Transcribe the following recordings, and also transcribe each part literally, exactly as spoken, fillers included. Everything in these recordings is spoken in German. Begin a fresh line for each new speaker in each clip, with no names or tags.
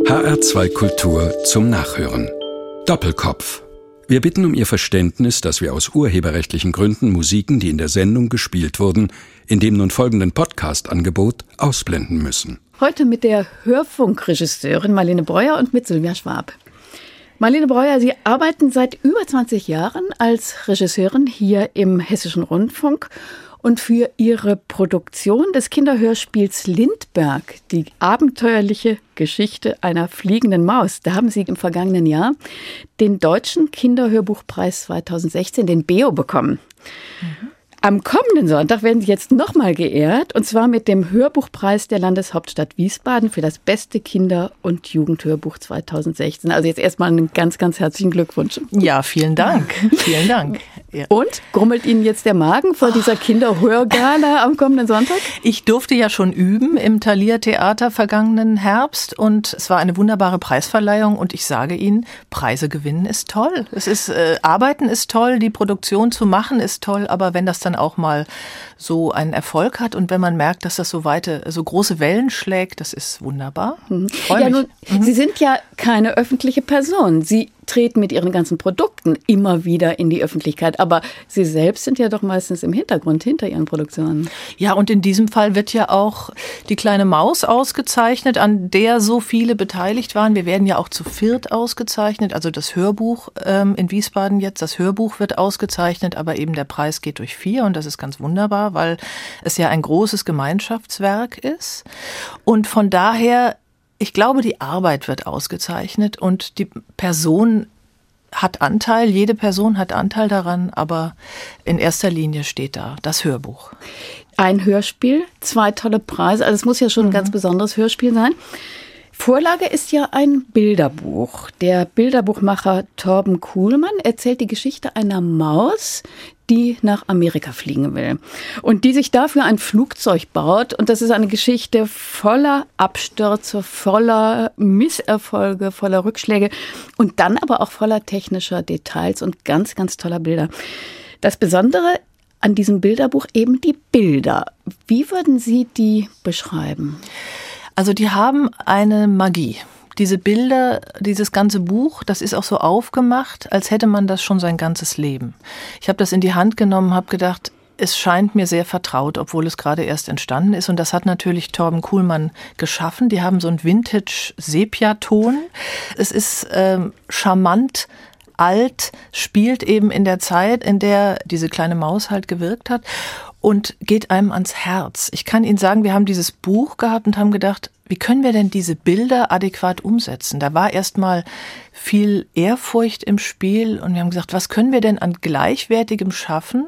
H R zwei Kultur zum Nachhören. Doppelkopf. Wir bitten um Ihr Verständnis, dass wir aus urheberrechtlichen Gründen Musiken, die in der Sendung gespielt wurden, in dem nun folgenden Podcast-Angebot ausblenden müssen.
Heute mit der Hörfunkregisseurin Marlene Breuer und mit Sylvia Schwab. Marlene Breuer, Sie arbeiten seit über zwanzig Jahren als Regisseurin hier im Hessischen Rundfunk. Und für Ihre Produktion des Kinderhörspiels Lindbergh, die abenteuerliche Geschichte einer fliegenden Maus, da haben Sie im vergangenen Jahr den Deutschen Kinderhörbuchpreis zweitausendsechzehn, den B E O, bekommen. Mhm. Am kommenden Sonntag werden Sie jetzt nochmal geehrt, und zwar mit dem Hörbuchpreis der Landeshauptstadt Wiesbaden für das beste Kinder- und Jugendhörbuch zweitausendsechzehn. Also jetzt erstmal einen ganz, ganz herzlichen Glückwunsch.
Ja, vielen Dank. Vielen Dank. Ja.
Und, grummelt Ihnen jetzt der Magen vor dieser Kinderhörgala am kommenden Sonntag?
Ich durfte ja schon üben im Thalia Theater vergangenen Herbst, und es war eine wunderbare Preisverleihung, und ich sage Ihnen, Preise gewinnen ist toll. Es ist, äh, Arbeiten ist toll, die Produktion zu machen ist toll, aber wenn das dann auch mal so einen Erfolg hat und wenn man merkt, dass das so weite, so große Wellen schlägt, das ist wunderbar.
Mhm.
Ich freue
ja,
mich.
Nun,
mhm.
Sie sind ja keine öffentliche Person. Sie treten mit Ihren ganzen Produkten immer wieder in die Öffentlichkeit. Aber Sie selbst sind ja doch meistens im Hintergrund, hinter Ihren Produktionen.
Ja, und in diesem Fall wird ja auch die kleine Maus ausgezeichnet, an der so viele beteiligt waren. Wir werden ja auch zu viert ausgezeichnet. Also das Hörbuch ähm, in Wiesbaden jetzt, das Hörbuch wird ausgezeichnet, aber eben der Preis geht durch vier, und das ist ganz wunderbar, weil es ja ein großes Gemeinschaftswerk ist. Und von daher, ich glaube, die Arbeit wird ausgezeichnet und die Person hat Anteil, jede Person hat Anteil daran, aber in erster Linie steht da das Hörbuch.
Ein Hörspiel, zwei tolle Preise, also es muss ja schon ein mhm. ganz besonderes Hörspiel sein. Vorlage ist ja ein Bilderbuch. Der Bilderbuchmacher Torben Kuhlmann erzählt die Geschichte einer Maus, die nach Amerika fliegen will und die sich dafür ein Flugzeug baut. Und das ist eine Geschichte voller Abstürze, voller Misserfolge, voller Rückschläge und dann aber auch voller technischer Details und ganz, ganz toller Bilder. Das Besondere an diesem Bilderbuch eben die Bilder. Wie würden Sie die beschreiben?
Also die haben eine Magie. Diese Bilder, dieses ganze Buch, das ist auch so aufgemacht, als hätte man das schon sein ganzes Leben. Ich habe das in die Hand genommen, habe gedacht, es scheint mir sehr vertraut, obwohl es gerade erst entstanden ist. Und das hat natürlich Torben Kuhlmann geschaffen. Die haben so einen Vintage-Sepia-Ton. Es ist ähm, charmant, alt, spielt eben in der Zeit, in der diese kleine Maus halt gewirkt hat, und geht einem ans Herz. Ich kann Ihnen sagen, wir haben dieses Buch gehabt und haben gedacht, wie können wir denn diese Bilder adäquat umsetzen? Da war erstmal viel Ehrfurcht im Spiel, und wir haben gesagt, was können wir denn an Gleichwertigem schaffen,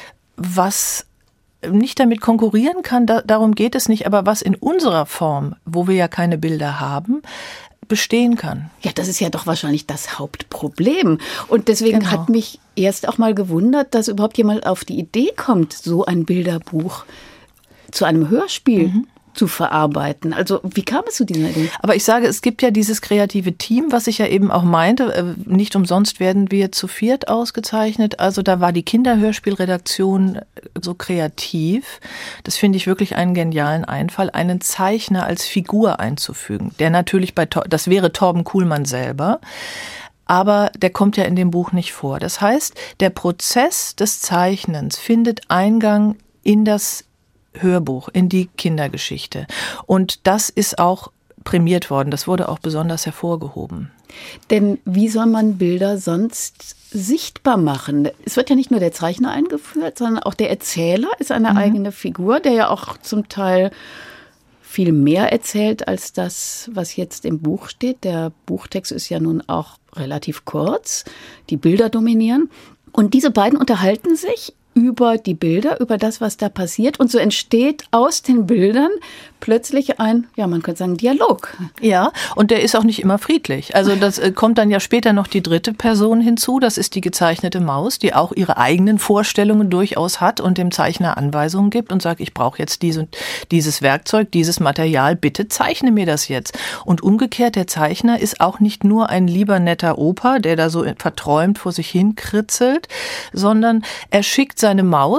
was nicht damit konkurrieren kann, da, darum geht es nicht, aber was in unserer Form, wo wir ja keine Bilder haben, bestehen kann.
Ja, das ist ja doch wahrscheinlich das Hauptproblem. Und deswegen
Genau.
hat mich erst auch mal gewundert, dass überhaupt jemand auf die Idee kommt, so ein Bilderbuch zu einem Hörspiel mhm. zu verarbeiten. Also wie kam es zu dieser Idee?
Aber ich sage, es gibt ja dieses kreative Team, was ich ja eben auch meinte. Nicht umsonst werden wir zu viert ausgezeichnet. Also da war die Kinderhörspielredaktion so kreativ. Das finde ich wirklich einen genialen Einfall, einen Zeichner als Figur einzufügen. Der natürlich bei, das wäre Torben Kuhlmann selber. Aber der kommt ja in dem Buch nicht vor. Das heißt, der Prozess des Zeichnens findet Eingang in das Hörbuch, in die Kindergeschichte. Und das ist auch prämiert worden. Das wurde auch besonders hervorgehoben.
Denn wie soll man Bilder sonst sichtbar machen? Es wird ja nicht nur der Zeichner eingeführt, sondern auch der Erzähler ist eine mhm. eigene Figur, der ja auch zum Teil viel mehr erzählt als das, was jetzt im Buch steht. Der Buchtext ist ja nun auch relativ kurz. Die Bilder dominieren. Und diese beiden unterhalten sich über die Bilder, über das, was da passiert. Und so entsteht aus den Bildern plötzlich ein, ja, man könnte sagen, Dialog.
Ja, und der ist auch nicht immer friedlich. Also das äh, kommt dann ja später noch die dritte Person hinzu. Das ist die gezeichnete Maus, die auch ihre eigenen Vorstellungen durchaus hat und dem Zeichner Anweisungen gibt und sagt, ich brauche jetzt dies und dieses Werkzeug, dieses Material, bitte zeichne mir das jetzt. Und umgekehrt, der Zeichner ist auch nicht nur ein lieber netter Opa, der da so verträumt vor sich hin kritzelt, sondern er schickt seine Maus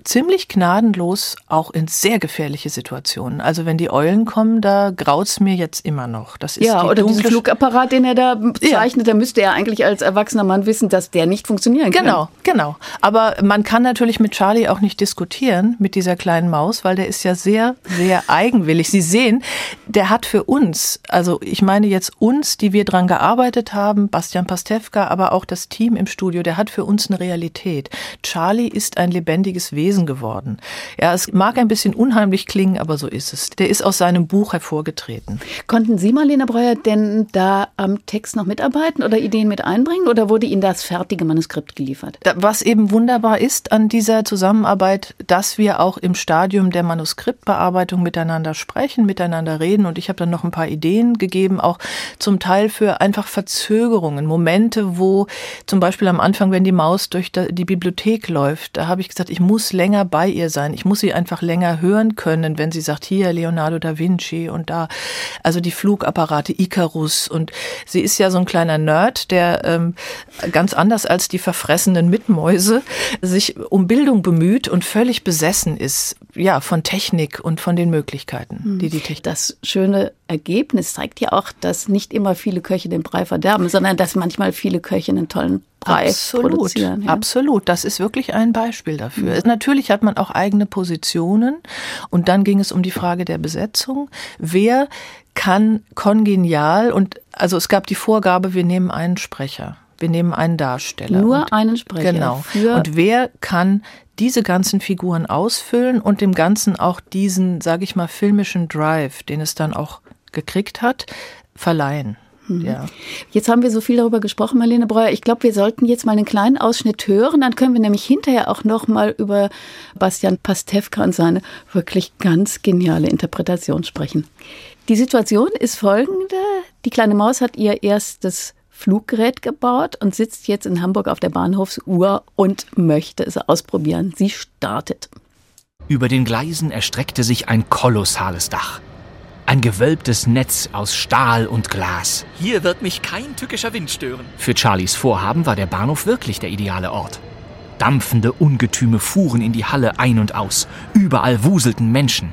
ziemlich gnadenlos auch in sehr gefährliche Situationen. Also wenn die Eulen kommen, da graut's mir jetzt immer noch. Das ist
ja,
die
oder diesen
dunkle
Flugapparat, den er da zeichnet, ja. Da müsste er eigentlich als erwachsener Mann wissen, dass der nicht funktionieren kann.
Genau, genau. Aber man kann natürlich mit Charlie auch nicht diskutieren, mit dieser kleinen Maus, weil der ist ja sehr, sehr eigenwillig. Sie sehen, der hat für uns, also ich meine jetzt uns, die wir dran gearbeitet haben, Bastian Pastewka, aber auch das Team im Studio, der hat für uns eine Realität. Charlie ist ein lebendiges Wesen geworden. Ja, es mag ein bisschen unheimlich klingen, aber so ist es. Der ist aus seinem Buch hervorgetreten.
Konnten Sie, Marlene Breuer, denn da am Text noch mitarbeiten oder Ideen mit einbringen oder wurde Ihnen das fertige Manuskript geliefert?
Was eben wunderbar ist an dieser Zusammenarbeit, dass wir auch im Stadium der Manuskriptbearbeitung miteinander sprechen, miteinander reden, und ich habe dann noch ein paar Ideen gegeben, auch zum Teil für einfach Verzögerungen, Momente, wo zum Beispiel am Anfang, wenn die Maus durch die Bibliothek läuft, da habe ich gesagt, ich muss länger bei ihr sein. Ich muss sie einfach länger hören können, wenn sie sagt, hier Leonardo da Vinci und da, also die Flugapparate, Icarus. Und sie ist ja so ein kleiner Nerd, der ähm, ganz anders als die verfressenen Mitmäuse sich um Bildung bemüht und völlig besessen ist, ja, von Technik und von den Möglichkeiten, die die Technik.
Das schöne Ergebnis zeigt ja auch, dass nicht immer viele Köche den Brei verderben, sondern dass manchmal viele Köche einen tollen Brei
absolut,
produzieren. Ja?
Absolut, das ist wirklich ein Beispiel dafür. Mhm. Natürlich hat man auch eigene Positionen und dann ging es um die Frage der Besetzung. Wer kann kongenial, und also es gab die Vorgabe, wir nehmen einen Sprecher, wir nehmen einen Darsteller.
Nur
und,
einen Sprecher.
Genau. Und wer kann diese ganzen Figuren ausfüllen und dem Ganzen auch diesen, sage ich mal, filmischen Drive, den es dann auch gekriegt hat, verleihen.
Mhm.
Ja.
Jetzt haben wir so viel darüber gesprochen, Marlene Breuer. Ich glaube, wir sollten jetzt mal einen kleinen Ausschnitt hören. Dann können wir nämlich hinterher auch noch mal über Bastian Pastewka und seine wirklich ganz geniale Interpretation sprechen. Die Situation ist folgende. Die kleine Maus hat ihr erstes Fluggerät gebaut und sitzt jetzt in Hamburg auf der Bahnhofsuhr und möchte es ausprobieren. Sie startet.
Über den Gleisen erstreckte sich ein kolossales Dach. Ein gewölbtes Netz aus Stahl und Glas.
Hier wird mich kein tückischer Wind stören.
Für Charlies Vorhaben war der Bahnhof wirklich der ideale Ort. Dampfende Ungetüme fuhren in die Halle ein und aus. Überall wuselten Menschen.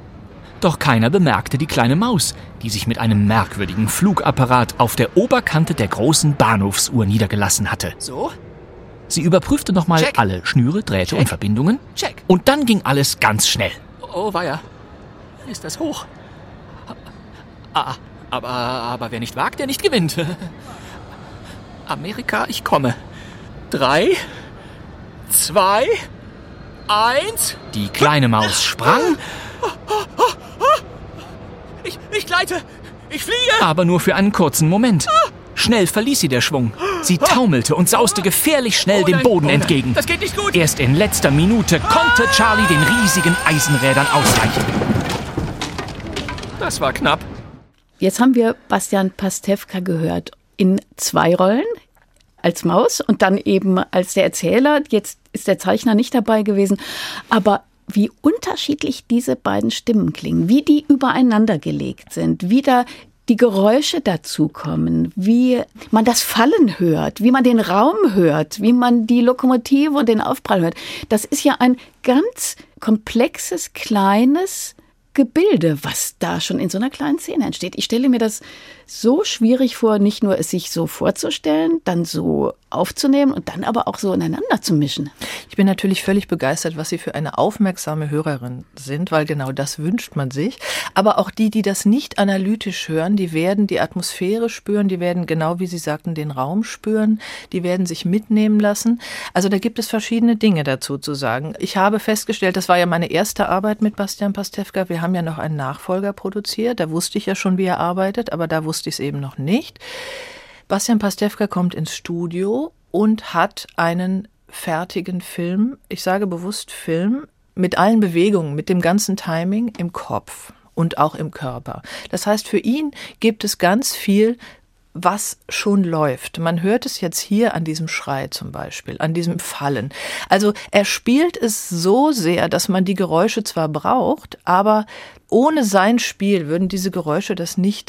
Doch keiner bemerkte die kleine Maus, die sich mit einem merkwürdigen Flugapparat auf der Oberkante der großen Bahnhofsuhr niedergelassen hatte.
So?
Sie überprüfte nochmal alle Schnüre, Drähte
Check.
und Verbindungen.
Check.
Und dann ging alles ganz schnell.
Oh, weia. Ist das hoch? Ah, aber, aber wer nicht wagt, der nicht gewinnt. Amerika, ich komme. Drei, zwei, eins.
Die kleine Maus sprang,
Ich, ich gleite. Ich fliege.
aber nur für einen kurzen Moment. Schnell verließ sie der Schwung. Sie taumelte und sauste gefährlich schnell
Oh
dem
nein,
Boden
oh nein.
entgegen.
Das geht nicht gut.
Erst in letzter Minute konnte Charlie den riesigen Eisenrädern ausweichen.
Das war knapp.
Jetzt haben wir Bastian Pastewka gehört in zwei Rollen, als Maus und dann eben als der Erzähler. Jetzt ist der Zeichner nicht dabei gewesen, aber wie unterschiedlich diese beiden Stimmen klingen, wie die übereinander gelegt sind, wie da die Geräusche dazukommen, wie man das Fallen hört, wie man den Raum hört, wie man die Lokomotive und den Aufprall hört. Das ist ja ein ganz komplexes, kleines Gebilde, was da schon in so einer kleinen Szene entsteht. Ich stelle mir das so schwierig vor, nicht nur es sich so vorzustellen, dann so aufzunehmen und dann aber auch so ineinander zu mischen.
Ich bin natürlich völlig begeistert, was Sie für eine aufmerksame Hörerin sind, weil genau das wünscht man sich. Aber auch die, die das nicht analytisch hören, die werden die Atmosphäre spüren, die werden, genau wie Sie sagten, den Raum spüren, die werden sich mitnehmen lassen. Also da gibt es verschiedene Dinge dazu zu sagen. Ich habe festgestellt, das war ja meine erste Arbeit mit Bastian Pastewka, wir haben ja noch einen Nachfolger produziert, da wusste ich ja schon, wie er arbeitet, aber da wusste ich es eben noch nicht. Bastian Pastewka kommt ins Studio und hat einen fertigen Film, ich sage bewusst Film, mit allen Bewegungen, mit dem ganzen Timing im Kopf und auch im Körper. Das heißt, für ihn gibt es ganz viel, was schon läuft. Man hört es jetzt hier an diesem Schrei zum Beispiel, an diesem Fallen. Also er spielt es so sehr, dass man die Geräusche zwar braucht, aber ohne sein Spiel würden diese Geräusche das nicht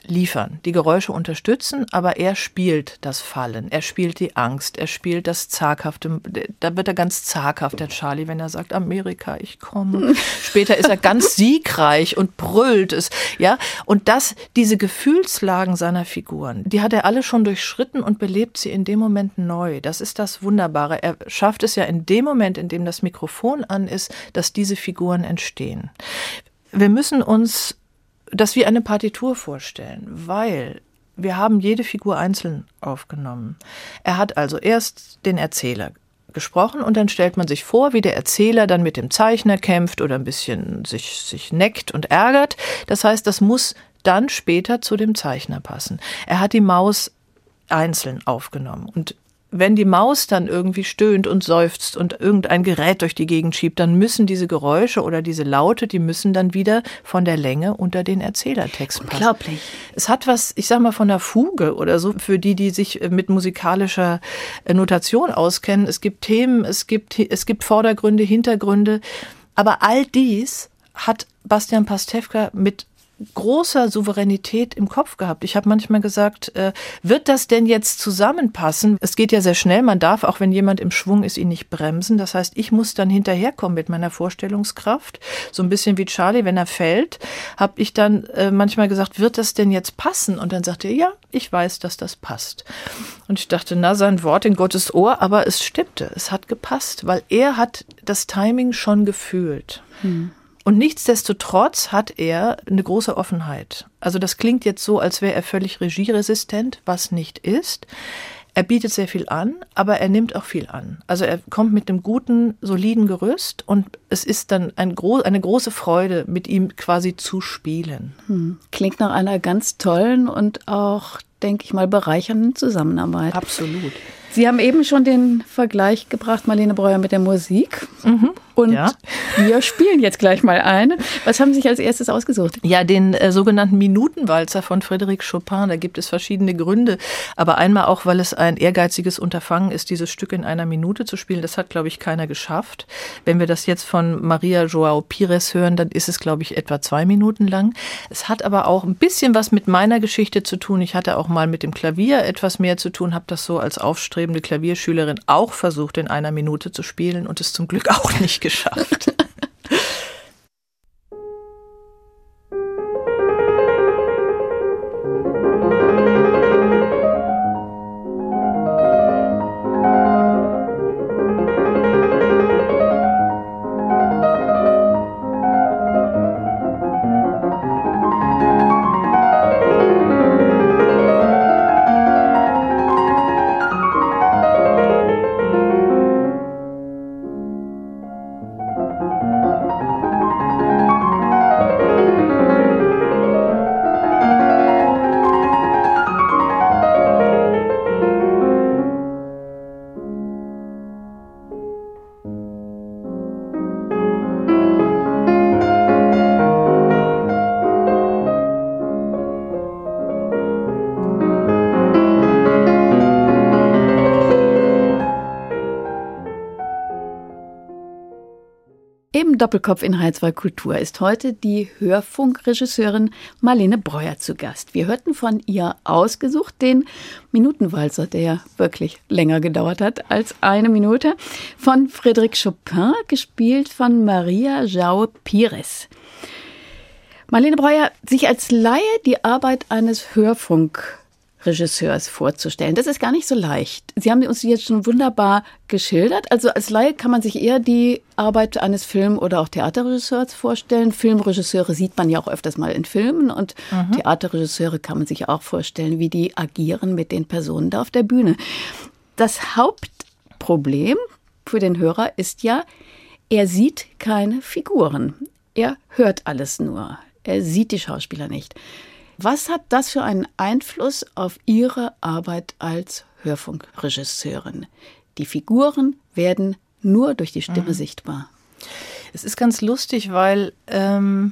liefern, die Geräusche unterstützen, aber er spielt das Fallen, er spielt die Angst, er spielt das Zaghafte, da wird er ganz zaghaft, der Charlie, wenn er sagt, Amerika, ich komme. Später ist er ganz siegreich und brüllt es, ja, und das, diese Gefühlslagen seiner Figuren, die hat er alle schon durchschritten und belebt sie in dem Moment neu. Das ist das Wunderbare. Er schafft es ja in dem Moment, in dem das Mikrofon an ist, dass diese Figuren entstehen. Wir müssen uns das wie eine Partitur vorstellen, weil wir haben jede Figur einzeln aufgenommen. Er hat also erst den Erzähler gesprochen und dann stellt man sich vor, wie der Erzähler dann mit dem Zeichner kämpft oder ein bisschen sich, sich neckt und ärgert. Das heißt, das muss dann später zu dem Zeichner passen. Er hat die Maus einzeln aufgenommen und wenn die Maus dann irgendwie stöhnt und seufzt und irgendein Gerät durch die Gegend schiebt, dann müssen diese Geräusche oder diese Laute, die müssen dann wieder von der Länge unter den Erzählertext passen.
Unglaublich.
Es hat was, ich sag mal, von der Fuge oder so, für die, die sich mit musikalischer Notation auskennen. Es gibt Themen, es gibt, es gibt Vordergründe, Hintergründe. Aber all dies hat Bastian Pastewka mit großer Souveränität im Kopf gehabt. Ich habe manchmal gesagt, äh, wird das denn jetzt zusammenpassen? Es geht ja sehr schnell, man darf, auch wenn jemand im Schwung ist, ihn nicht bremsen. Das heißt, ich muss dann hinterherkommen mit meiner Vorstellungskraft. So ein bisschen wie Charlie, wenn er fällt, habe ich dann äh, manchmal gesagt, wird das denn jetzt passen? Und dann sagte er, ja, ich weiß, dass das passt. Und ich dachte, na, sein Wort in Gottes Ohr, aber es stimmte, es hat gepasst, weil er hat das Timing schon gefühlt. Hm. Und nichtsdestotrotz hat er eine große Offenheit. Also das klingt jetzt so, als wäre er völlig regieresistent, was nicht ist. Er bietet sehr viel an, aber er nimmt auch viel an. Also er kommt mit einem guten, soliden Gerüst und es ist dann ein gro- eine große Freude, mit ihm quasi zu spielen.
Hm. Klingt nach einer ganz tollen und auch, denke ich mal, bereichernden Zusammenarbeit.
Absolut.
Sie haben eben schon den Vergleich gebracht, Marlene Breuer, mit der Musik.
Mhm.
Und
ja.
wir spielen jetzt gleich mal eine. Was haben Sie sich als erstes ausgesucht?
Ja, den äh, sogenannten Minutenwalzer von Frédéric Chopin. Da gibt es verschiedene Gründe. Aber einmal auch, weil es ein ehrgeiziges Unterfangen ist, dieses Stück in einer Minute zu spielen. Das hat, glaube ich, keiner geschafft. Wenn wir das jetzt von Maria João Pires hören, dann ist es, glaube ich, etwa zwei Minuten lang. Es hat aber auch ein bisschen was mit meiner Geschichte zu tun. Ich hatte auch mal mit dem Klavier etwas mehr zu tun, habe das so als aufstrebende Klavierschülerin auch versucht, in einer Minute zu spielen und es zum Glück auch nicht geschafft.
Im Doppelkopf in H zwei Kultur ist heute die Hörfunkregisseurin Marlene Breuer zu Gast. Wir hörten von ihr ausgesucht den Minutenwalzer, der wirklich länger gedauert hat als eine Minute, von Frédéric Chopin, gespielt von Maria João Pires. Marlene Breuer, sich als Laie die Arbeit eines Hörfunkregisseurs vorzustellen, das ist gar nicht so leicht. Sie haben uns jetzt schon wunderbar geschildert. Also als Laie kann man sich eher die Arbeit eines Film- oder auch Theaterregisseurs vorstellen. Filmregisseure sieht man ja auch öfters mal in Filmen und mhm. Theaterregisseure kann man sich auch vorstellen, wie die agieren mit den Personen da auf der Bühne. Das Hauptproblem für den Hörer ist ja, er sieht keine Figuren. Er hört alles nur. Er sieht die Schauspieler nicht. Was hat das für einen Einfluss auf Ihre Arbeit als Hörfunkregisseurin? Die Figuren werden nur durch die Stimme mhm. sichtbar.
Es ist ganz lustig, weil ähm,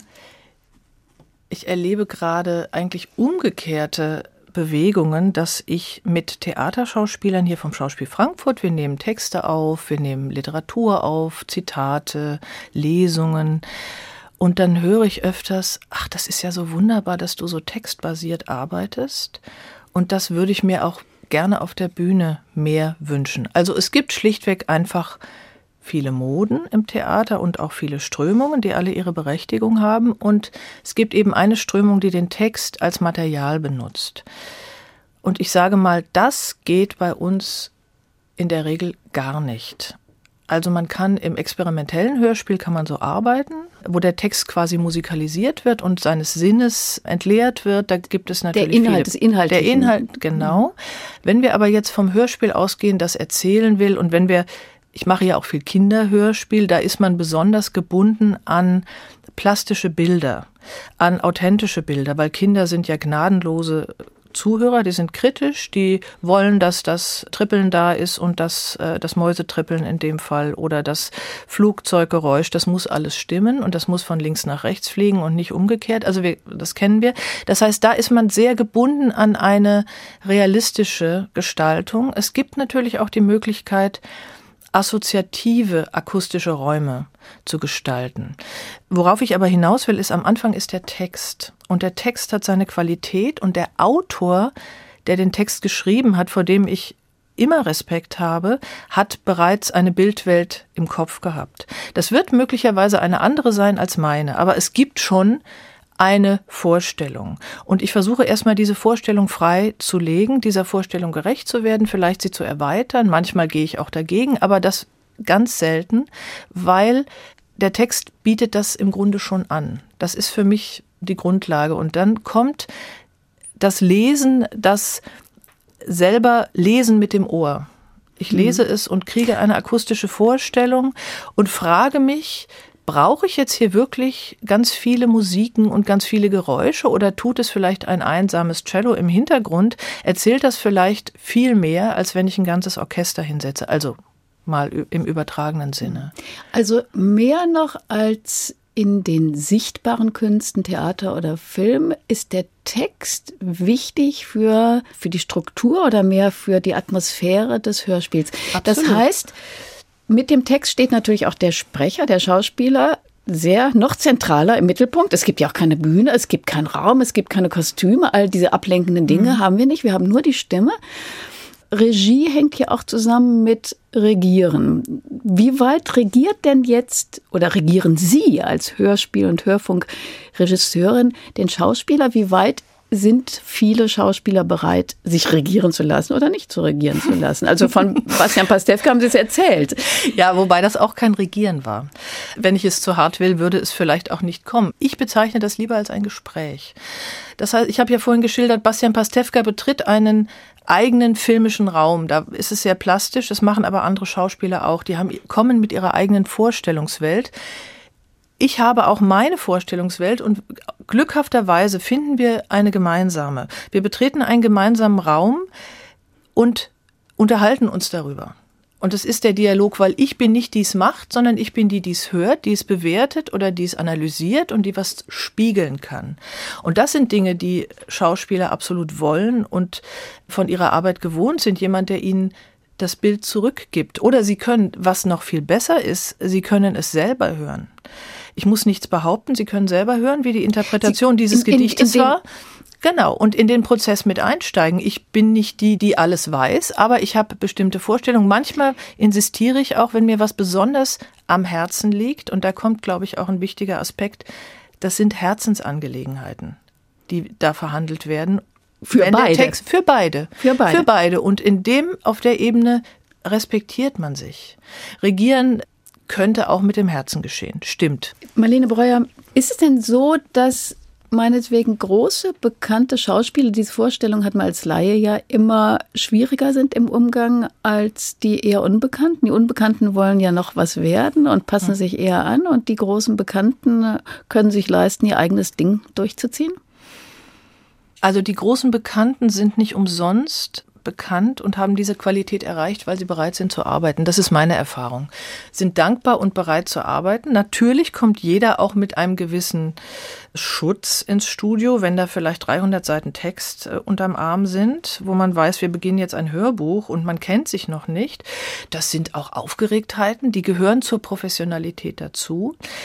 ich erlebe gerade eigentlich umgekehrte Bewegungen, dass ich mit Theaterschauspielern hier vom Schauspiel Frankfurt, wir nehmen Texte auf, wir nehmen Literatur auf, Zitate, Lesungen. Und dann höre ich öfters, ach, das ist ja so wunderbar, dass du so textbasiert arbeitest. Und das würde ich mir auch gerne auf der Bühne mehr wünschen. Also es gibt schlichtweg einfach viele Moden im Theater und auch viele Strömungen, die alle ihre Berechtigung haben. Und es gibt eben eine Strömung, die den Text als Material benutzt. Und ich sage mal, das geht bei uns in der Regel gar nicht. Also man kann im experimentellen Hörspiel kann man so arbeiten, wo der Text quasi musikalisiert wird und seines Sinnes entleert wird. Da gibt es natürlich
der Inhalt
viele,
des Inhaltlichen.
Der Inhalt, genau. Wenn wir aber jetzt vom Hörspiel ausgehen, das erzählen will und wenn wir, ich mache ja auch viel Kinderhörspiel, da ist man besonders gebunden an plastische Bilder, an authentische Bilder, weil Kinder sind ja gnadenlose Zuhörer, die sind kritisch, die wollen, dass das Trippeln da ist und das, äh, das Mäusetrippeln in dem Fall oder das Flugzeuggeräusch, das muss alles stimmen und das muss von links nach rechts fliegen und nicht umgekehrt. Also wir, das kennen wir. Das heißt, da ist man sehr gebunden an eine realistische Gestaltung. Es gibt natürlich auch die Möglichkeit, assoziative akustische Räume zu gestalten. Worauf ich aber hinaus will, ist, am Anfang ist der Text. Und der Text hat seine Qualität und der Autor, der den Text geschrieben hat, vor dem ich immer Respekt habe, hat bereits eine Bildwelt im Kopf gehabt. Das wird möglicherweise eine andere sein als meine, aber es gibt schon eine Vorstellung. Und ich versuche erstmal diese Vorstellung frei zu legen, dieser Vorstellung gerecht zu werden, vielleicht sie zu erweitern. Manchmal gehe ich auch dagegen, aber das ganz selten, weil der Text bietet das im Grunde schon an. Das ist für mich die Grundlage. Und dann kommt das Lesen, das selber Lesen mit dem Ohr. Ich lese mhm. es und kriege eine akustische Vorstellung und frage mich, brauche ich jetzt hier wirklich ganz viele Musiken und ganz viele Geräusche oder tut es vielleicht ein einsames Cello im Hintergrund? Erzählt das vielleicht viel mehr, als wenn ich ein ganzes Orchester hinsetze? Also mal im übertragenen Sinne.
Also mehr noch als in den sichtbaren Künsten, Theater oder Film, ist der Text wichtig für, für die Struktur oder mehr für die Atmosphäre des Hörspiels. Absolut. Das heißt, mit dem Text steht natürlich auch der Sprecher, der Schauspieler, sehr noch zentraler im Mittelpunkt. Es gibt ja auch keine Bühne, es gibt keinen Raum, es gibt keine Kostüme. All diese ablenkenden Dinge mhm. haben wir nicht. Wir haben nur die Stimme. Regie hängt hier auch zusammen mit Regieren. Wie weit regiert denn jetzt oder regieren Sie als Hörspiel- und Hörfunkregisseurin den Schauspieler? Wie weit sind viele Schauspieler bereit, sich regieren zu lassen oder nicht zu regieren zu lassen? Also von Bastian Pastewka haben Sie es erzählt.
Ja, wobei das auch kein Regieren war. Wenn ich es zu hart will, würde es vielleicht auch nicht kommen. Ich bezeichne das lieber als ein Gespräch. Das heißt, ich habe ja vorhin geschildert, Bastian Pastewka betritt einen eigenen filmischen Raum. Da ist es sehr plastisch, das machen aber andere Schauspieler auch. Die haben, kommen mit ihrer eigenen Vorstellungswelt. Ich habe auch meine Vorstellungswelt und glückhafterweise finden wir eine gemeinsame. Wir betreten einen gemeinsamen Raum und unterhalten uns darüber. Und es ist der Dialog, weil ich bin nicht die es macht, sondern ich bin die, die es hört, die es bewertet oder die es analysiert und die was spiegeln kann. Und das sind Dinge, die Schauspieler absolut wollen und von ihrer Arbeit gewohnt sind. Jemand, der ihnen das Bild zurückgibt. Oder sie können, was noch viel besser ist, sie können es selber hören. Ich muss nichts behaupten, Sie können selber hören, wie die Interpretation Sie, dieses in, Gedichtes in, in war. Genau, und in den Prozess mit einsteigen. Ich bin nicht die, die alles weiß, aber ich habe bestimmte Vorstellungen. Manchmal insistiere ich auch, wenn mir was besonders am Herzen liegt, und da kommt, glaube ich, auch ein wichtiger Aspekt, das sind Herzensangelegenheiten, die da verhandelt werden.
Für wenn beide. Der Text,
für beide.
Für beide.
Für beide. Und in dem, auf der Ebene respektiert man sich. Regieren könnte auch mit dem Herzen geschehen. Stimmt.
Marlene Breuer, ist es denn so, dass meinetwegen große, bekannte Schauspieler, diese Vorstellung hat man als Laie ja immer schwieriger sind im Umgang als die eher Unbekannten? Die Unbekannten wollen ja noch was werden und passen mhm. sich eher an und die großen Bekannten können sich leisten, ihr eigenes Ding durchzuziehen?
Also die großen Bekannten sind nicht umsonst bekannt und haben diese Qualität erreicht, weil sie bereit sind zu arbeiten. Das ist meine Erfahrung. Sind dankbar und bereit zu arbeiten. Natürlich kommt jeder auch mit einem gewissen Schutz ins Studio, wenn da vielleicht dreihundert Seiten Text äh, unterm Arm sind, wo man weiß, wir beginnen jetzt ein Hörbuch und man kennt sich noch nicht. Das sind auch Aufgeregtheiten, die gehören zur Professionalität dazu.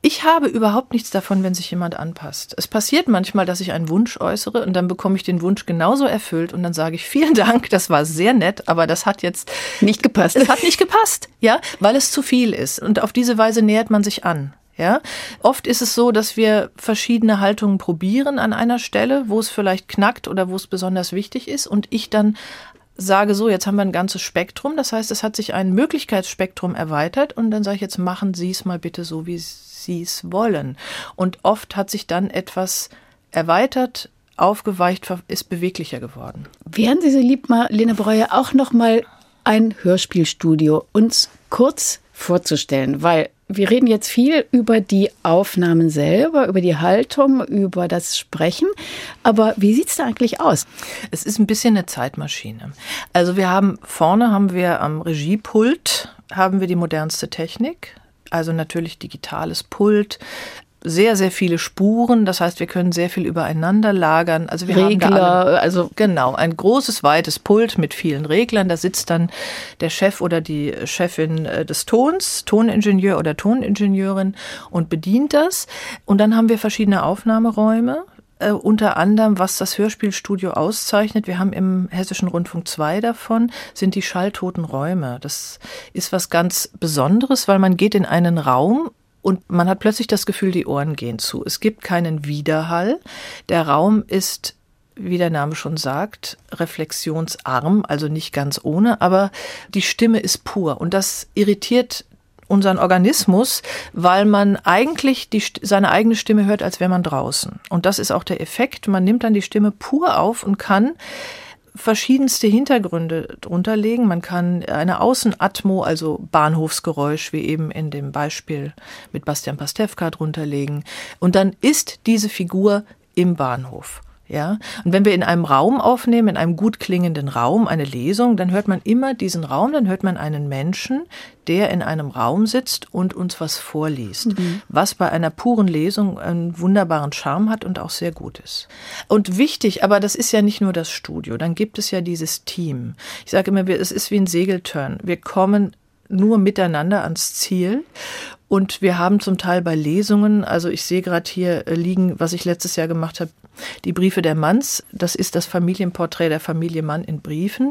Ich habe überhaupt nichts davon, wenn sich jemand anpasst. Es passiert manchmal, dass ich einen Wunsch äußere und dann bekomme ich den Wunsch genauso erfüllt und dann sage ich, vielen Dank, das war sehr nett, aber das hat jetzt
nicht gepasst.
Es hat nicht gepasst, ja, weil es zu viel ist. Und auf diese Weise nähert man sich an. Ja, oft ist es so, dass wir verschiedene Haltungen probieren an einer Stelle, wo es vielleicht knackt oder wo es besonders wichtig ist und ich dann sage so, jetzt haben wir ein ganzes Spektrum, das heißt, es hat sich ein Möglichkeitsspektrum erweitert und dann sage ich, jetzt machen Sie es mal bitte so, wie Sie es wollen. Und oft hat sich dann etwas erweitert, aufgeweicht, ist beweglicher geworden.
Wären Sie so lieb, Marlene Breuer, auch noch mal ein Hörspielstudio uns kurz vorzustellen, weil wir reden jetzt viel über die Aufnahmen selber, über die Haltung, über das Sprechen. Aber wie sieht es da eigentlich aus?
Es ist ein bisschen eine Zeitmaschine. Also wir haben vorne haben wir am Regiepult haben wir die modernste Technik. Also natürlich digitales Pult. Sehr, sehr viele Spuren. Das heißt, wir können sehr viel übereinander lagern. Also wir
Regler,
haben da alle,
also
genau, ein großes, weites Pult mit vielen Reglern. Da sitzt dann der Chef oder die Chefin des Tons, Toningenieur oder Toningenieurin und bedient das. Und dann haben wir verschiedene Aufnahmeräume. Äh, unter anderem, was das Hörspielstudio auszeichnet, wir haben im Hessischen Rundfunk zwei davon, sind die schalltoten Räume. Das ist was ganz Besonderes, weil man geht in einen Raum und man hat plötzlich das Gefühl, die Ohren gehen zu. Es gibt keinen Widerhall. Der Raum ist, wie der Name schon sagt, reflexionsarm, also nicht ganz ohne, aber die Stimme ist pur. Und das irritiert unseren Organismus, weil man eigentlich die, seine eigene Stimme hört, als wäre man draußen. Und das ist auch der Effekt. Man nimmt dann die Stimme pur auf und kann verschiedenste Hintergründe drunter legen. Man kann eine Außenatmo, also Bahnhofsgeräusch, wie eben in dem Beispiel mit Bastian Pastewka drunter legen. Und dann ist diese Figur im Bahnhof. Ja, und wenn wir in einem Raum aufnehmen, in einem gut klingenden Raum, eine Lesung, dann hört man immer diesen Raum, dann hört man einen Menschen, der in einem Raum sitzt und uns was vorliest, mhm. was bei einer puren Lesung einen wunderbaren Charme hat und auch sehr gut ist. Und wichtig, aber das ist ja nicht nur das Studio, dann gibt es ja dieses Team. Ich sage immer, es ist wie ein Segeltörn. Wir kommen nur miteinander ans Ziel. Und wir haben zum Teil bei Lesungen, also ich sehe gerade hier liegen, was ich letztes Jahr gemacht habe, die Briefe der Manns. Das ist das Familienporträt der Familie Mann in Briefen.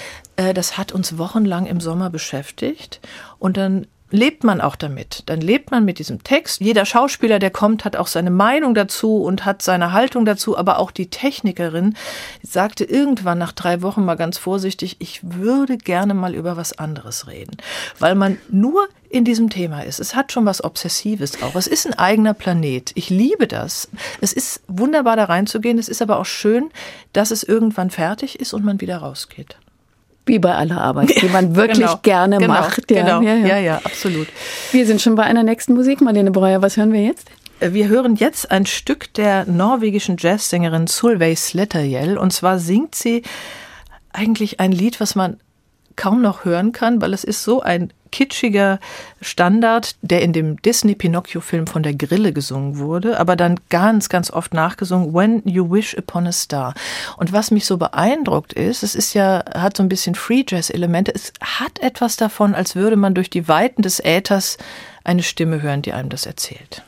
Das hat uns wochenlang im Sommer beschäftigt. Und dann lebt man auch damit. Dann lebt man mit diesem Text. Jeder Schauspieler, der kommt, hat auch seine Meinung dazu und hat seine Haltung dazu. Aber auch die Technikerin sagte irgendwann nach drei Wochen mal ganz vorsichtig, ich würde gerne mal über was anderes reden. Weil man nur in diesem Thema ist. Es hat schon was Obsessives auch. Es ist ein eigener Planet. Ich liebe das. Es ist wunderbar, da reinzugehen. Es ist aber auch schön, dass es irgendwann fertig ist und man wieder rausgeht.
Wie bei aller Arbeit, die man wirklich
genau,
gerne
genau,
macht.
Ja, genau,
ja, ja.
ja, ja, absolut.
Wir sind schon bei einer nächsten Musik. Marlene Breuer, was hören wir jetzt?
Wir hören jetzt ein Stück der norwegischen Jazzsängerin Solveig Sletterjell. Und zwar singt sie eigentlich ein Lied, was man kaum noch hören kann, weil es ist so ein kitschiger Standard, der in dem Disney-Pinocchio-Film von der Grille gesungen wurde, aber dann ganz, ganz oft nachgesungen, When You Wish Upon a Star. Und was mich so beeindruckt ist, es ist ja, hat so ein bisschen Free-Jazz-Elemente, es hat etwas davon, als würde man durch die Weiten des Äthers eine Stimme hören, die einem das erzählt.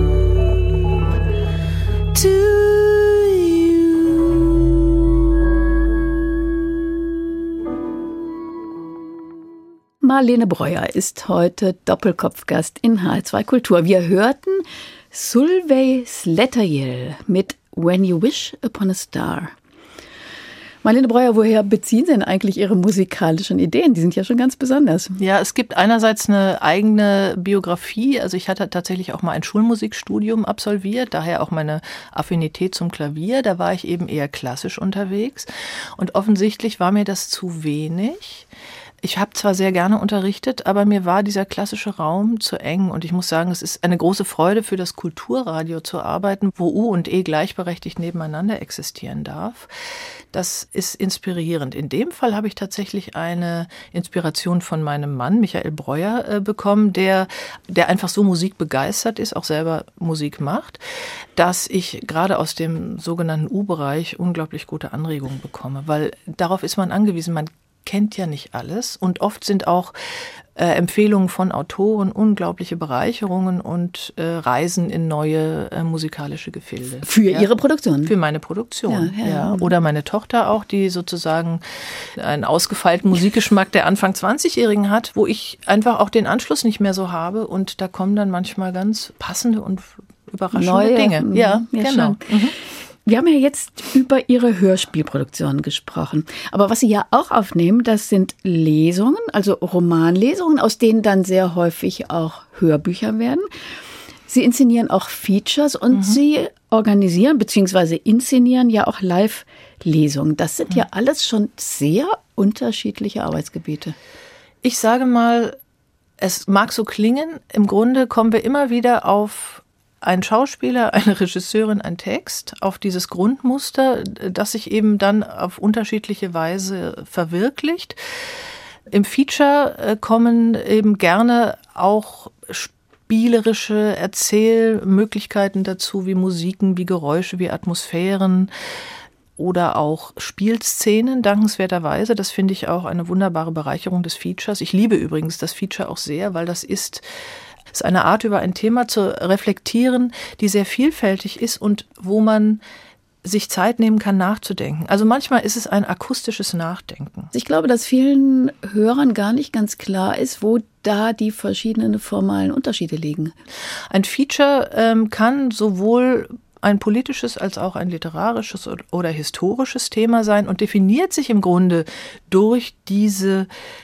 To you.
Marlene Breuer ist heute Doppelkopfgast in H R zwei Kultur. Wir hörten Solveig Sletterjell mit When You Wish Upon a Star. Marlene Breuer, woher beziehen Sie denn eigentlich Ihre musikalischen Ideen? Die sind ja schon ganz besonders.
Ja, es gibt einerseits eine eigene Biografie. Also ich hatte tatsächlich auch mal ein Schulmusikstudium absolviert, daher auch meine Affinität zum Klavier. Da war ich eben eher klassisch unterwegs. Und offensichtlich war mir das zu wenig. Ich habe zwar sehr gerne unterrichtet, aber mir war dieser klassische Raum zu eng. Und ich muss sagen, es ist eine große Freude, für das Kulturradio zu arbeiten, wo U und E gleichberechtigt nebeneinander existieren darf. Das ist inspirierend. In dem Fall habe ich tatsächlich eine Inspiration von meinem Mann, Michael Breuer, äh, bekommen, der, der einfach so musikbegeistert ist, auch selber Musik macht, dass ich gerade aus dem sogenannten U-Bereich unglaublich gute Anregungen bekomme. Weil darauf ist man angewiesen, man kennt ja nicht alles und oft sind auch äh, Empfehlungen von Autoren unglaubliche Bereicherungen und äh, Reisen in neue äh, musikalische Gefilde.
Für
ja.
Ihre Produktion?
Für meine Produktion,
ja, ja.
ja. Oder meine Tochter auch, die sozusagen einen ausgefeilten Musikgeschmack der Anfang zwanzigjährigen hat, wo ich einfach auch den Anschluss nicht mehr so habe und da kommen dann manchmal ganz passende und überraschende
neue
Dinge. Ja,
ja
genau. Mhm.
Wir haben ja jetzt über Ihre Hörspielproduktion gesprochen. Aber was Sie ja auch aufnehmen, das sind Lesungen, also Romanlesungen, aus denen dann sehr häufig auch Hörbücher werden. Sie inszenieren auch Features und mhm. Sie organisieren bzw. inszenieren ja auch Live-Lesungen. Das sind mhm. ja alles schon sehr unterschiedliche Arbeitsgebiete.
Ich sage mal, es mag so klingen, im Grunde kommen wir immer wieder auf ein Schauspieler, eine Regisseurin, ein Text, auf dieses Grundmuster, das sich eben dann auf unterschiedliche Weise verwirklicht. Im Feature kommen eben gerne auch spielerische Erzählmöglichkeiten dazu, wie Musiken, wie Geräusche, wie Atmosphären oder auch Spielszenen, dankenswerterweise. Das finde ich auch eine wunderbare Bereicherung des Features. Ich liebe übrigens das Feature auch sehr, weil das ist Es ist eine Art, über ein Thema zu reflektieren, die sehr vielfältig ist und wo man sich Zeit nehmen kann, nachzudenken. Also manchmal ist es ein akustisches Nachdenken.
Ich glaube, dass vielen Hörern gar nicht ganz klar ist, wo da die verschiedenen formalen Unterschiede liegen.
Ein Feature ähm, kann sowohl ein politisches als auch ein literarisches oder historisches Thema sein und definiert sich im Grunde durch diese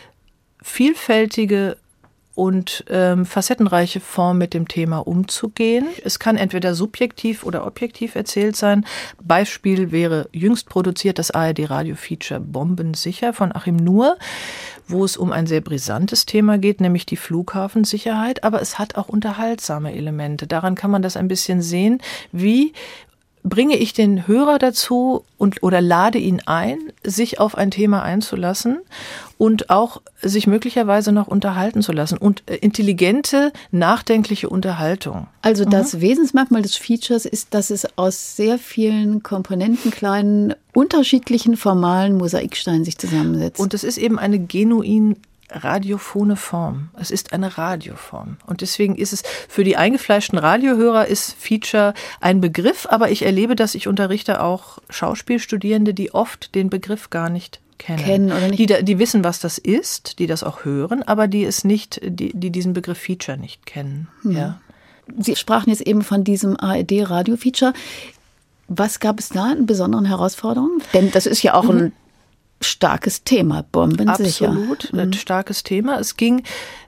vielfältige und ähm, facettenreiche Form mit dem Thema umzugehen. Es kann entweder subjektiv oder objektiv erzählt sein. Beispiel wäre jüngst produziert das A R D-Radio-Feature Bombensicher von Achim Nuhr, wo es um ein sehr brisantes Thema geht, nämlich die Flughafensicherheit. Aber es hat auch unterhaltsame Elemente. Daran kann man das ein bisschen sehen, wie bringe ich den Hörer dazu und oder lade ihn ein, sich auf ein Thema einzulassen und auch sich möglicherweise noch unterhalten zu lassen. Und intelligente, nachdenkliche Unterhaltung.
Also das mhm. Wesensmerkmal des Features ist, dass es aus sehr vielen Komponenten, kleinen, unterschiedlichen formalen Mosaiksteinen sich zusammensetzt.
Und es ist eben eine genuin radiophone Form. Es ist eine Radioform. Und deswegen ist es für die eingefleischten Radiohörer ist Feature ein Begriff, aber ich erlebe, dass ich unterrichte auch Schauspielstudierende, die oft den Begriff gar nicht kennen.
kennen oder nicht.
Die, die wissen, was das ist, die das auch hören, aber die es nicht, die, die diesen Begriff Feature nicht kennen.
Hm. Ja. Sie sprachen jetzt eben von diesem A R D-Radio-Feature. Was gab es da an besonderen Herausforderungen? Denn das ist ja auch ein starkes Thema, bombensicher.
Absolut, ein starkes Thema. Es ging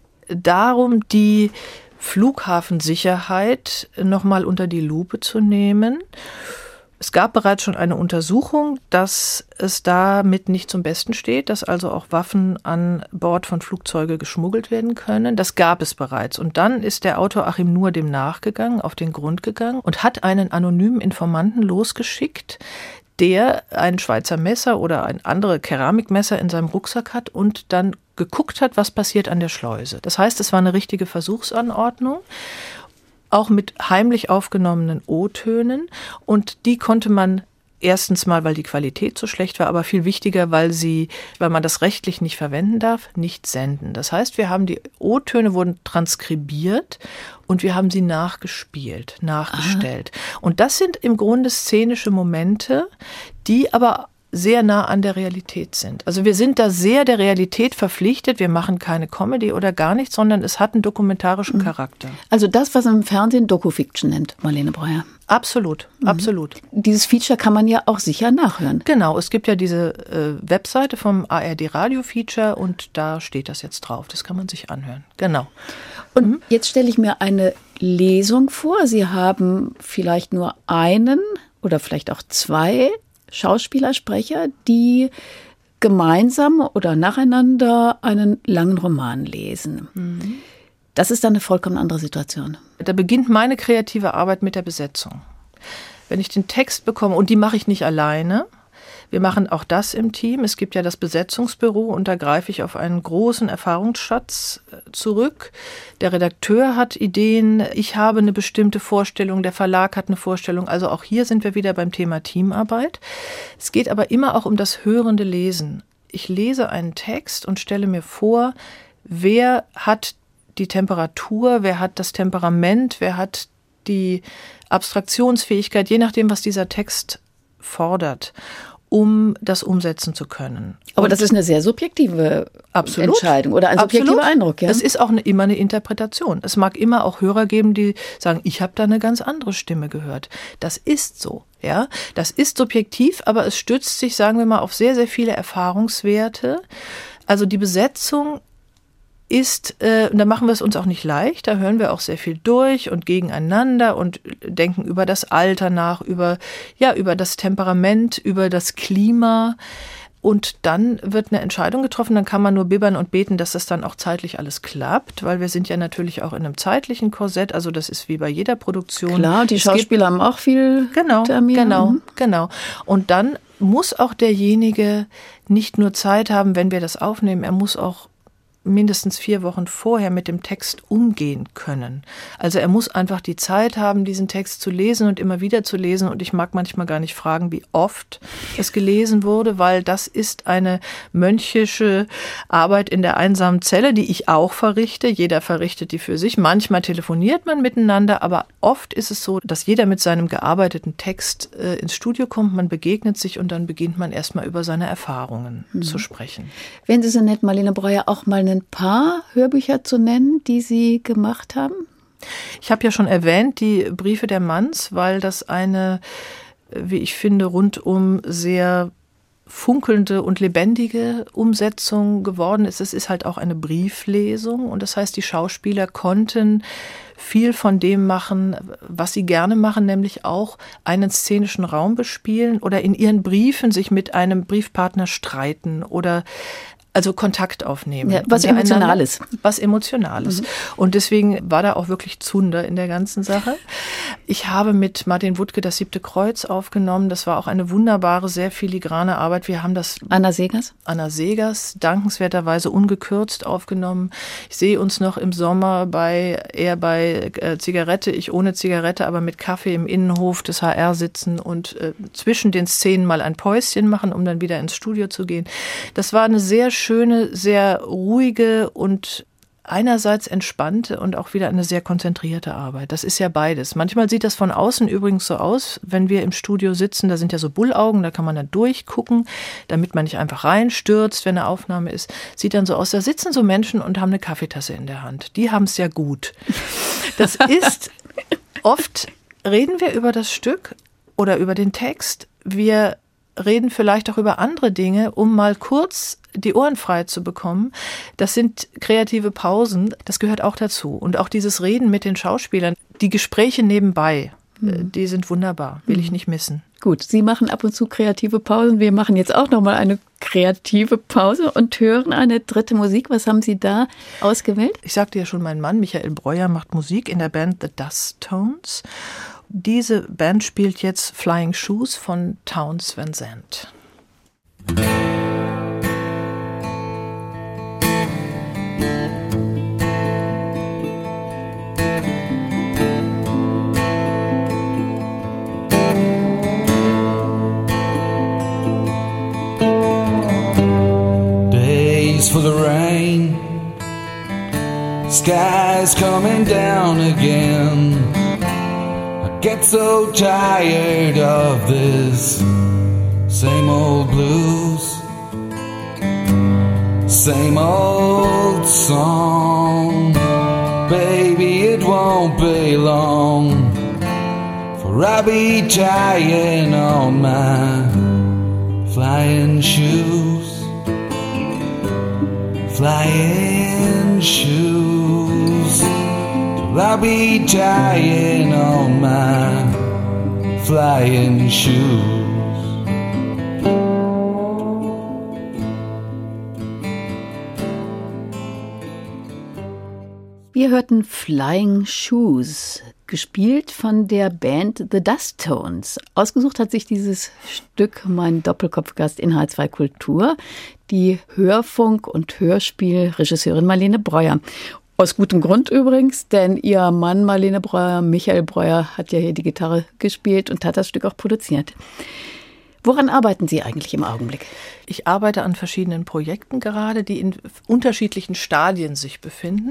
darum, die Flughafensicherheit nochmal unter die Lupe zu nehmen. Es gab bereits schon eine Untersuchung, dass es damit nicht zum Besten steht, dass also auch Waffen an Bord von Flugzeugen geschmuggelt werden können. Das gab es bereits. Und dann ist der Autor Achim Nuhr dem nachgegangen, auf den Grund gegangen und hat einen anonymen Informanten losgeschickt, der ein Schweizer Messer oder ein anderes Keramikmesser in seinem Rucksack hat und dann geguckt hat, was passiert an der Schleuse. Das heißt, es war eine richtige Versuchsanordnung, auch mit heimlich aufgenommenen O-Tönen. Und die konnte man erstens mal, weil die Qualität so schlecht war, aber viel wichtiger, weil sie, weil man das rechtlich nicht verwenden darf, nicht senden. Das heißt, wir haben die O-Töne wurden transkribiert und wir haben sie nachgespielt, nachgestellt. Aha. Und das sind im Grunde szenische Momente, die aber sehr nah an der Realität sind. Also wir sind da sehr der Realität verpflichtet. Wir machen keine Comedy oder gar nichts, sondern es hat einen dokumentarischen mhm. Charakter.
Also das, was man im Fernsehen Doku-Fiction nennt, Marlene Breuer.
Absolut, mhm. absolut.
Dieses Feature kann man ja auch sicher nachhören.
Genau, es gibt ja diese äh, Webseite vom A R D Radio Feature und da steht das jetzt drauf. Das kann man sich anhören. Genau.
Und mhm. jetzt stelle ich mir eine Lesung vor. Sie haben vielleicht nur einen oder vielleicht auch zwei Schauspieler, Sprecher, die gemeinsam oder nacheinander einen langen Roman lesen. Mhm. Das ist dann eine vollkommen andere Situation.
Da beginnt meine kreative Arbeit mit der Besetzung. Wenn ich den Text bekomme, und die mache ich nicht alleine, wir machen auch das im Team. Es gibt ja das Besetzungsbüro und da greife ich auf einen großen Erfahrungsschatz zurück. Der Redakteur hat Ideen, ich habe eine bestimmte Vorstellung, der Verlag hat eine Vorstellung. Also auch hier sind wir wieder beim Thema Teamarbeit. Es geht aber immer auch um das hörende Lesen. Ich lese einen Text und stelle mir vor, wer hat die Temperatur, wer hat das Temperament, wer hat die Abstraktionsfähigkeit, je nachdem, was dieser Text fordert, um das umsetzen zu können.
Aber
und
das ist eine sehr subjektive Absolut. Entscheidung oder ein subjektiver
Absolut.
Eindruck. Ja?
Es ist auch eine, immer eine Interpretation. Es mag immer auch Hörer geben, die sagen, ich habe da eine ganz andere Stimme gehört. Das ist so. Ja, das ist subjektiv, aber es stützt sich, sagen wir mal, auf sehr, sehr viele Erfahrungswerte. Also die Besetzung ist, äh, da machen wir es uns auch nicht leicht, da hören wir auch sehr viel durch und gegeneinander und denken über das Alter nach, über, ja, über das Temperament, über das Klima und dann wird eine Entscheidung getroffen, dann kann man nur bibbern und beten, dass das dann auch zeitlich alles klappt, weil wir sind ja natürlich auch in einem zeitlichen Korsett, also das ist wie bei jeder Produktion.
Klar, die
es
Schauspieler
gibt,
haben auch viel
genau,
Termine.
Genau, mhm. genau. Und dann muss auch derjenige nicht nur Zeit haben, wenn wir das aufnehmen, er muss auch mindestens vier Wochen vorher mit dem Text umgehen können. Also er muss einfach die Zeit haben, diesen Text zu lesen und immer wieder zu lesen. Und ich mag manchmal gar nicht fragen, wie oft es gelesen wurde, weil das ist eine mönchische Arbeit in der einsamen Zelle, die ich auch verrichte. Jeder verrichtet die für sich. Manchmal telefoniert man miteinander, aber oft ist es so, dass jeder mit seinem gearbeiteten Text äh, ins Studio kommt, man begegnet sich und dann beginnt man erstmal über seine Erfahrungen mhm. zu sprechen.
Wenn Sie so nett, Marlene Breuer, auch mal eine ein paar Hörbücher zu nennen, die Sie gemacht haben?
Ich habe ja schon erwähnt, die Briefe der Manns, weil das eine, wie ich finde, rundum sehr funkelnde und lebendige Umsetzung geworden ist. Es ist halt auch eine Brieflesung und das heißt, die Schauspieler konnten viel von dem machen, was sie gerne machen, nämlich auch einen szenischen Raum bespielen oder in ihren Briefen sich mit einem Briefpartner streiten oder also Kontakt aufnehmen.
Ja, was Emotionales.
Was Emotionales. Mhm. Und deswegen war da auch wirklich Zunder in der ganzen Sache. Ich habe mit Martin Wuttke das siebte Kreuz aufgenommen. Das war auch eine wunderbare, sehr filigrane Arbeit. Wir haben das...
Anna Segers?
Anna Segers, dankenswerterweise ungekürzt aufgenommen. Ich sehe uns noch im Sommer bei eher bei äh, Zigarette, ich ohne Zigarette, aber mit Kaffee im Innenhof des H R sitzen und äh, zwischen den Szenen mal ein Päuschen machen, um dann wieder ins Studio zu gehen. Das war eine sehr schöne, sehr ruhige und einerseits entspannte und auch wieder eine sehr konzentrierte Arbeit. Das ist ja beides. Manchmal sieht das von außen übrigens so aus, wenn wir im Studio sitzen, da sind ja so Bullaugen, da kann man dann durchgucken, damit man nicht einfach reinstürzt, wenn eine Aufnahme ist. Sieht dann so aus, da sitzen so Menschen und haben eine Kaffeetasse in der Hand. Die haben es ja gut. Das ist, oft reden wir über das Stück oder über den Text. Wir reden vielleicht auch über andere Dinge, um mal kurz die Ohren frei zu bekommen. Das sind kreative Pausen, das gehört auch dazu. Und auch dieses Reden mit den Schauspielern, die Gespräche nebenbei, mhm. die sind wunderbar, will mhm. ich nicht missen.
Gut, Sie machen ab und zu kreative Pausen. Wir machen jetzt auch nochmal eine kreative Pause und hören eine dritte Musik. Was haben Sie da ausgewählt?
Ich sagte ja schon, mein Mann Michael Breuer macht Musik in der Band The Dust Tones. Diese Band spielt jetzt Flying Shoes von Townes Van Zandt.
Days for the rain, sky's coming down again. Get so tired of this same old blues, same old song. Baby, it won't be long for I'll be tying on my flying shoes, flying shoes. I'll be tying on my flying shoes.
Wir hörten Flying Shoes, gespielt von der Band The Dusttones. Ausgesucht hat sich dieses Stück mein Doppelkopfgast in H zwei Kultur, die Hörfunk- und Hörspielregisseurin Marlene Breuer. Aus gutem Grund übrigens, denn ihr Mann Marlene Breuer, Michael Breuer, hat ja hier die Gitarre gespielt und hat das Stück auch produziert. Woran arbeiten Sie eigentlich im Augenblick?
Ich arbeite an verschiedenen Projekten gerade, die in unterschiedlichen Stadien sich befinden.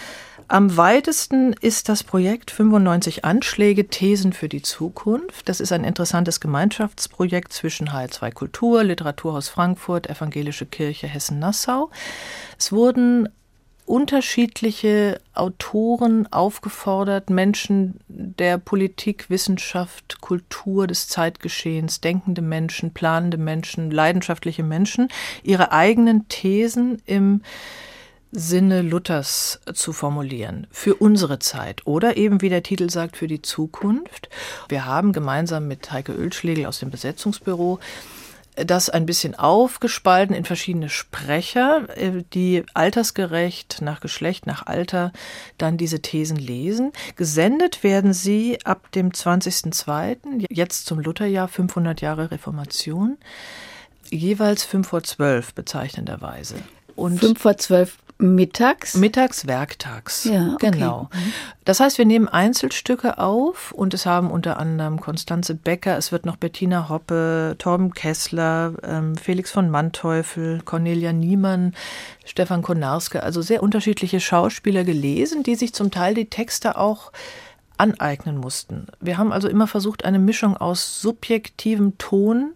Am weitesten ist das Projekt fünfundneunzig Anschläge, Thesen für die Zukunft. Das ist ein interessantes Gemeinschaftsprojekt zwischen H zwei Kultur, Literaturhaus Frankfurt, Evangelische Kirche Hessen-Nassau. Es wurden unterschiedliche Autoren aufgefordert, Menschen der Politik, Wissenschaft, Kultur, des Zeitgeschehens, denkende Menschen, planende Menschen, leidenschaftliche Menschen, ihre eigenen Thesen im Sinne Luthers zu formulieren, für unsere Zeit oder eben, wie der Titel sagt, für die Zukunft. Wir haben gemeinsam mit Heike Oelschlegel aus dem Besetzungsbüro das ein bisschen aufgespalten in verschiedene Sprecher, die altersgerecht nach Geschlecht, nach Alter dann diese Thesen lesen. Gesendet werden sie ab dem zwanzigsten zweiten, jetzt zum Lutherjahr, fünfhundert Jahre Reformation, jeweils fünf vor zwölf bezeichnenderweise. Und
fünf vor zwölf mittags?
Mittags, werktags.
Ja, okay.
Genau. Das heißt, wir nehmen Einzelstücke auf und es haben unter anderem Konstanze Becker, es wird noch Bettina Hoppe, Torben Kessler, ähm, Felix von Manteuffel, Cornelia Niemann, Stefan Konarske, also sehr unterschiedliche Schauspieler gelesen, die sich zum Teil die Texte auch aneignen mussten. Wir haben also immer versucht, eine Mischung aus subjektivem Ton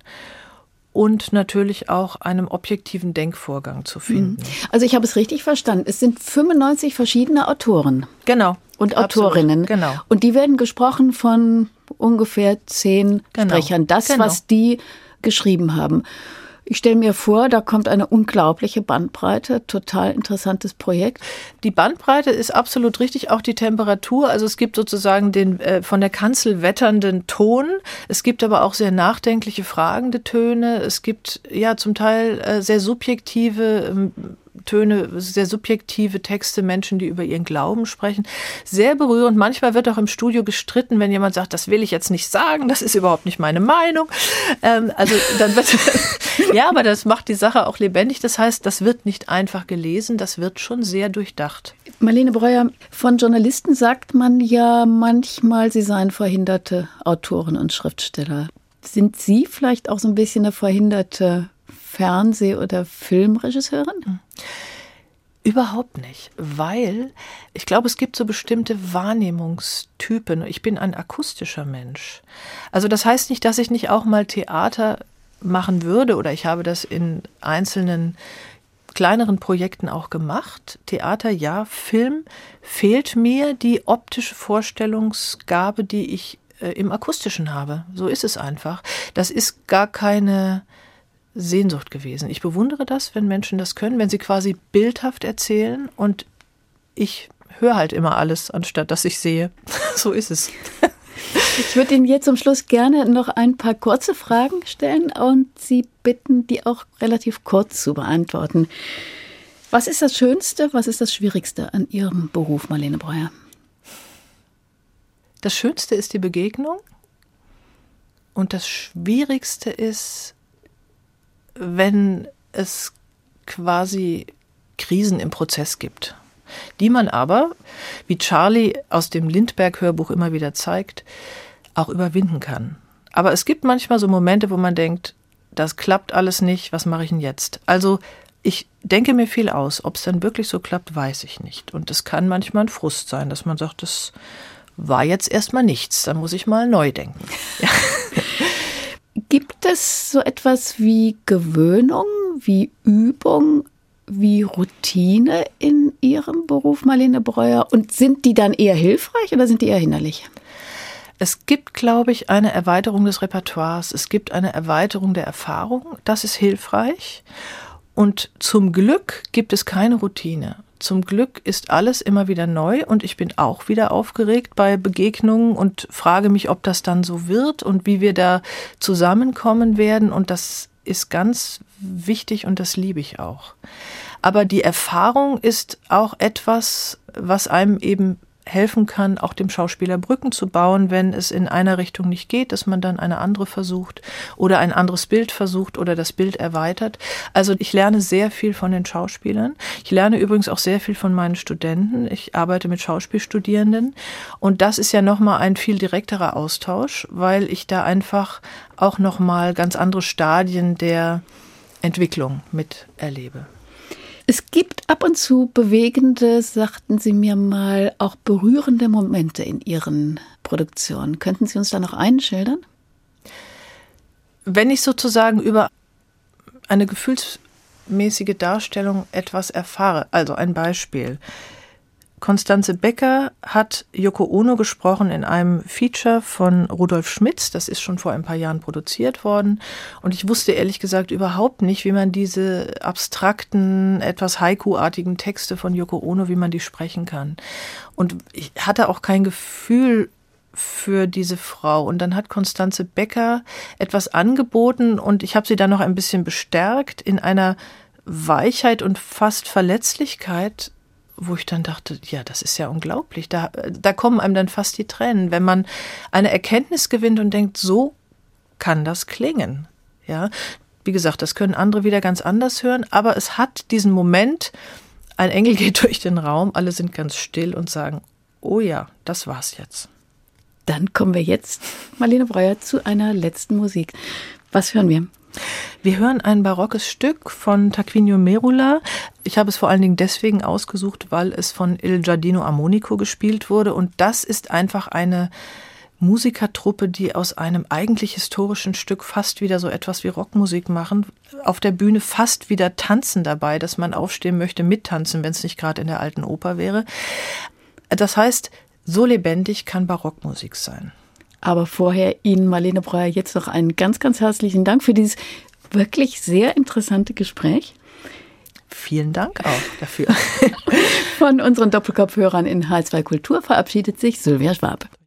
und natürlich auch einem objektiven Denkvorgang zu finden.
Also ich habe es richtig verstanden. Es sind fünfundneunzig verschiedene Autoren.
Genau.
Und Autorinnen.
Absolut, genau.
Und die werden gesprochen von ungefähr zehn
genau.
Sprechern. Das,
genau.
was die geschrieben haben. Ich stelle mir vor, da kommt eine unglaubliche Bandbreite, total interessantes Projekt.
Die Bandbreite ist absolut richtig, auch die Temperatur. Also es gibt sozusagen den äh, von der Kanzel wetternden Ton. Es gibt aber auch sehr nachdenkliche, fragende Töne. Es gibt ja zum Teil äh, sehr subjektive ähm, Töne, sehr subjektive Texte, Menschen, die über ihren Glauben sprechen. Sehr berührend. Manchmal wird auch im Studio gestritten, wenn jemand sagt, das will ich jetzt nicht sagen, das ist überhaupt nicht meine Meinung. Ähm, also dann wird ja, aber das macht die Sache auch lebendig. Das heißt, das wird nicht einfach gelesen, das wird schon sehr durchdacht.
Marlene Breuer, von Journalisten sagt man ja manchmal, sie seien verhinderte Autoren und Schriftsteller. Sind Sie vielleicht auch so ein bisschen eine verhinderte Fernseh- oder Filmregisseurin?
Überhaupt nicht, weil ich glaube, es gibt so bestimmte Wahrnehmungstypen. Ich bin ein akustischer Mensch. Also das heißt nicht, dass ich nicht auch mal Theater machen würde oder ich habe das in einzelnen kleineren Projekten auch gemacht. Theater, ja, Film fehlt mir die optische Vorstellungsgabe, die ich äh, im Akustischen habe. So ist es einfach. Das ist gar keine Sehnsucht gewesen. Ich bewundere das, wenn Menschen das können, wenn sie quasi bildhaft erzählen und ich höre halt immer alles, anstatt dass ich sehe. So ist es.
Ich würde Ihnen jetzt zum Schluss gerne noch ein paar kurze Fragen stellen und Sie bitten, die auch relativ kurz zu beantworten. Was ist das Schönste, was ist das Schwierigste an Ihrem Beruf, Marlene Breuer?
Das Schönste ist die Begegnung und das Schwierigste ist, wenn es quasi Krisen im Prozess gibt, die man aber, wie Charlie aus dem Lindbergh-Hörbuch immer wieder zeigt, auch überwinden kann. Aber es gibt manchmal so Momente, wo man denkt, das klappt alles nicht, was mache ich denn jetzt? Also ich denke mir viel aus. Ob es dann wirklich so klappt, weiß ich nicht. Und es kann manchmal ein Frust sein, dass man sagt, das war jetzt erstmal nichts, dann muss ich mal neu denken. Ja.
Gibt Gibt es so etwas wie Gewöhnung, wie Übung, wie Routine in Ihrem Beruf, Marlene Breuer? Und sind die dann eher hilfreich oder sind die eher hinderlich?
Es gibt, glaube ich, eine Erweiterung des Repertoires. Es gibt eine Erweiterung der Erfahrung. Das ist hilfreich. Und zum Glück gibt es keine Routine. Zum Glück ist alles immer wieder neu und ich bin auch wieder aufgeregt bei Begegnungen und frage mich, ob das dann so wird und wie wir da zusammenkommen werden. Und das ist ganz wichtig und das liebe ich auch. Aber die Erfahrung ist auch etwas, was einem eben helfen kann, auch dem Schauspieler Brücken zu bauen, wenn es in einer Richtung nicht geht, dass man dann eine andere versucht oder ein anderes Bild versucht oder das Bild erweitert. Also ich lerne sehr viel von den Schauspielern. Ich lerne übrigens auch sehr viel von meinen Studenten. Ich arbeite mit Schauspielstudierenden und das ist ja nochmal ein viel direkterer Austausch, weil ich da einfach auch nochmal ganz andere Stadien der Entwicklung miterlebe.
Es gibt ab und zu bewegende, sagten Sie mir mal, auch berührende Momente in Ihren Produktionen. Könnten Sie uns da noch einen schildern?
Wenn ich sozusagen über eine gefühlsmäßige Darstellung etwas erfahre, also ein Beispiel. Constanze Becker hat Yoko Ono gesprochen in einem Feature von Rudolf Schmitz. Das ist schon vor ein paar Jahren produziert worden. Und ich wusste ehrlich gesagt überhaupt nicht, wie man diese abstrakten, etwas Haiku-artigen Texte von Yoko Ono, wie man die sprechen kann. Und ich hatte auch kein Gefühl für diese Frau. Und dann hat Constanze Becker etwas angeboten und ich habe sie dann noch ein bisschen bestärkt in einer Weichheit und fast Verletzlichkeit, wo ich dann dachte, ja, das ist ja unglaublich. Da, da kommen einem dann fast die Tränen, wenn man eine Erkenntnis gewinnt und denkt, so kann das klingen. Ja, wie gesagt, das können andere wieder ganz anders hören, aber es hat diesen Moment, ein Engel geht durch den Raum, alle sind ganz still und sagen, oh ja, das war's jetzt.
Dann kommen wir jetzt, Marlene Breuer, zu einer letzten Musik. Was hören wir?
Wir hören ein barockes Stück von Tarquinio Merula. Ich habe es vor allen Dingen deswegen ausgesucht, weil es von Il Giardino Armonico gespielt wurde. Und das ist einfach eine Musikertruppe, die aus einem eigentlich historischen Stück fast wieder so etwas wie Rockmusik machen. Auf der Bühne fast wieder tanzen dabei, dass man aufstehen möchte, mittanzen, wenn es nicht gerade in der alten Oper wäre. Das heißt, so lebendig kann Barockmusik sein.
Aber vorher Ihnen, Marlene Breuer, jetzt noch einen ganz, ganz herzlichen Dank für dieses wirklich sehr interessante Gespräch.
Vielen Dank auch dafür.
Von unseren Doppelkopfhörern in H zwei Kultur verabschiedet sich Sylvia Schwab.